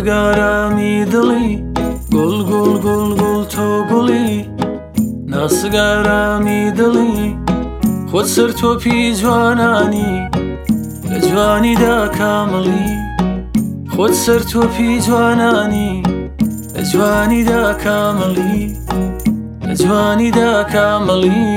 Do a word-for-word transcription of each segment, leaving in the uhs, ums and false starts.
ناسگارامی دڵی گوڵ گوڵ گوڵ گوڵ تۆ گوڵی ناسگارامی دڵی خۆت سەر تۆپی جوانانی لە جوانیدا کامەڵی خۆت سەر تۆپی جوانانی لە جوانیدا کامەڵی لە جوانیدا کامەڵی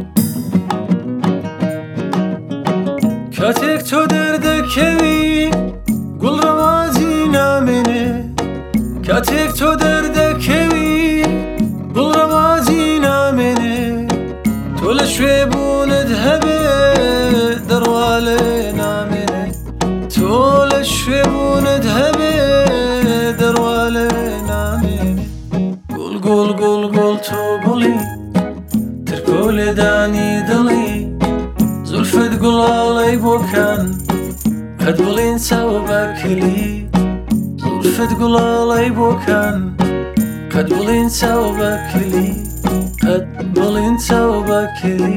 کاتێک تۆ دەردەکەوی گوڵ ڕەوازی نامێنێ کاتێک تۆ دەردەکەوی گوڵ ڕەوازی نامێنێ تۆ لە شوێبوونت هەبێ دەڕوا لێ نامێنێ تۆ لە شوێبوونت هەبێ دەڕوا لێ نامێنێ گوڵ گوڵ گوڵ گوڵ تۆ گوڵی ترکۆ لێدانی دڵی زولفت گوڵاڵەی بۆکەن قەت بڵین چاوە بەرکلی زولفت گوڵاڵەی بۆکەن قەت بڵین چاوە بەرکلی قەت بڵین چاوە بەرکلی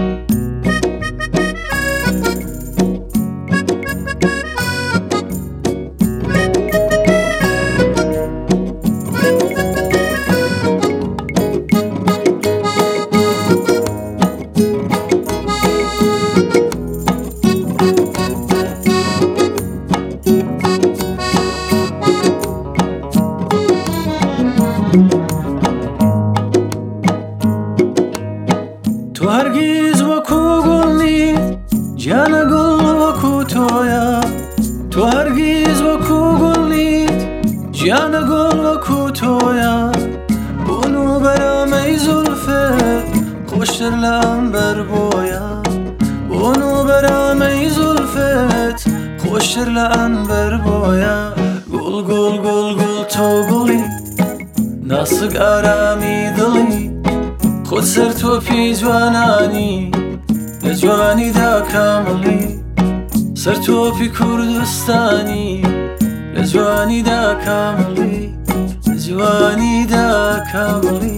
تو هەرگیز وەکو گوڵ نیت گیانە گوڵ وەکو تۆیە تو هەرگیز وەکو گوڵ نیت گیانە گوڵ وەکو تۆیە بۆن و بەرامەی زولفت خۆشتر لە ئەمبەر بۆیە بۆن و بەرامەی زولفت خۆشتر لە ئەمبەر بۆیە گوڵ گوڵ گوڵ گوڵ تۆ گوڵی ناسک ئارامی دڵی خۆت سەر تۆپی جوانانی لە جوانیدا کامەڵی سەر تۆپی کوردستانی لە جوانیدا کامەڵی لە جوانیدا کامەڵی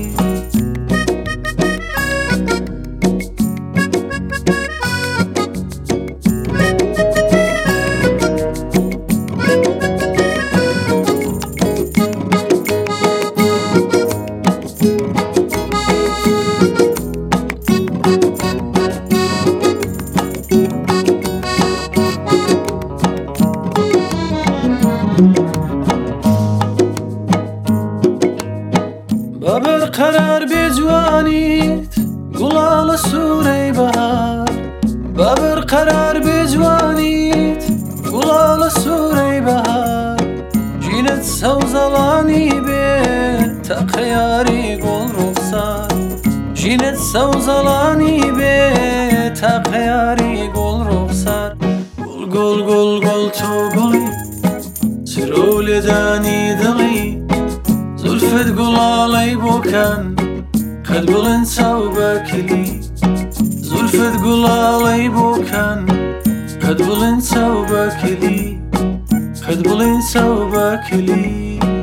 بابر قرار بجوانیت گوڵاڵە سوورەی بەهار بابر قرار بجوانیت گوڵاڵە سوورەی بەهار ژینت سەوزەڵانی بێت تەقە یاری گوڵ ڕوخسار ژینت سەوزەڵانی بێت تەقە یاری گوڵ ڕوخسار گوڵ گوڵ گوڵ گوڵ تۆ گوڵی سرۆ لێدانی دڵی زولفت گوڵاڵەی بۆکەن قەت بڵێن چاو بەرکلی زولفت گوڵاڵەی بۆکەن قەت بڵێن چاو بەرکلی قەت بڵێن چاو بەرکلی